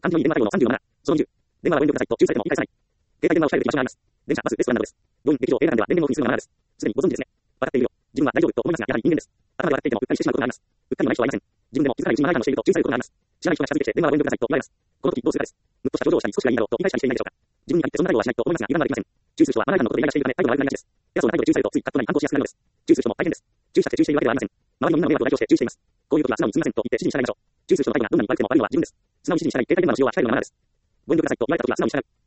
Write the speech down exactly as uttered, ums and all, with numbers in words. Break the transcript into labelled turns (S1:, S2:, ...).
S1: 漢字のに電話対応のさんじゅうなな、そのにじゅう。電話はご遠慮くださいと注意されても言い返せない。携帯電話を控えるべき場所があります。電車、バス、レストランなどです。病院、劇場、映画館では電源を気にするのがマナーです。すでにご存知ですね。わかっているよ。自分は大丈夫と思いますが、やはり人間です。頭で笑っていてもうっかりしてしまうことがあります。うっかりのない人はいません。自分でも気づかないうちにマナー違反をしていると注意されることがあります。知らない人が近づいてきて電話はご遠慮くださいと言われます。この時どうするかです。むっとした表情をしたり少しはいいだろうと言い返したりしていないでしょうか。自分に限ってそんな態度はしないと思いますが、油断はできません。注意する人はマナー違反のことでイライラしているため態度が悪くなりがちです。偉そうな態度で注意されるとついカッとなり反抗しやすくなるのです。注意する人も大変です。注意したくて注意しているわけではありません。周りのみんなの迷惑を代表して注意しています。こういう時は素直にすみませんと言って指示に従いましょう。注意する人の態度がどんなに悪くても悪いのは自分です。素直に指示に従い携帯電話の使用は控えるのがマナーです。ご遠慮くださいと言われた時は素直に従う。